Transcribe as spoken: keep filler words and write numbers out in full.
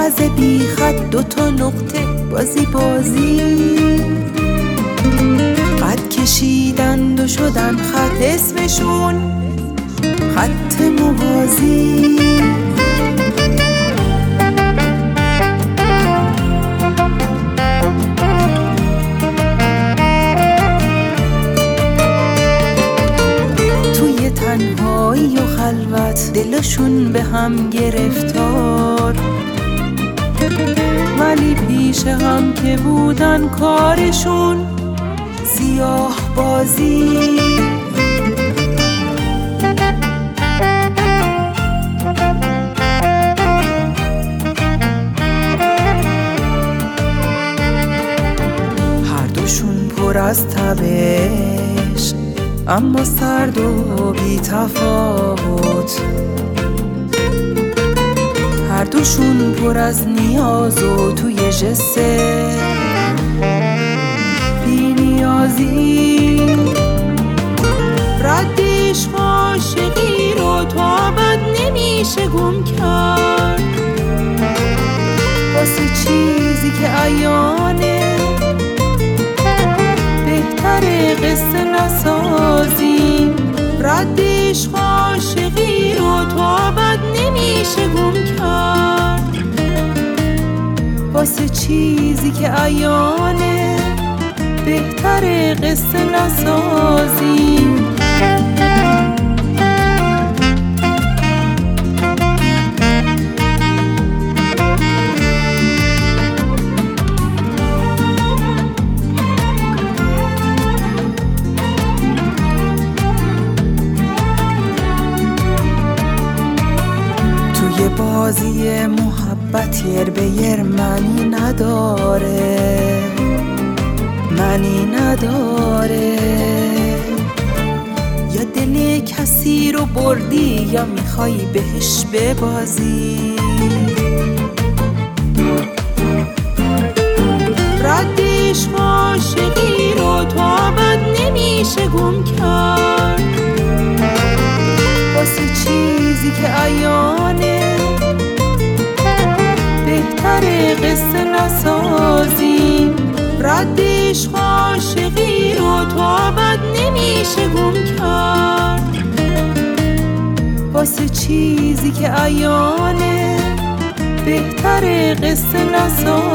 کاغذ بی خط دو تا نقطه بازی بازی خط کشیدند و شدن خط اسمشون خط موازی. توی تنهایی و خلوت دلشون به هم گرفتار، ولی پیش هم که بودن کارشون سیاه بازی. هر دوشون پر از تبش اما سرد و بی تفاوت، هر دوشون پر از نیاز و توی جسه بی نیازی. رد عشق عاشقی رو تا ابد نمیشه گم کرد، واسه چیزی که عیانه بهتره قصه نسازیم. رد عشق عاشقی رو تا ابد نمیشه گم کرد، واسه چیزی که عیانه بهتره قصه نسازیم. توی بازی محبت یر به یر معنی نداره، معنی نداره. یا دل کسی رو بردی یا میخوای بهش ببازی. رد عشق عاشقی رو تا ابد نمیشه گم کرد، واسه چیزی که عیانه بهتره قصه نسازیم. رد عشق عاشقی رو تا ابد نمیشه گم کرد، واسه چیزی که عیانه بهتره قصه نسازیم.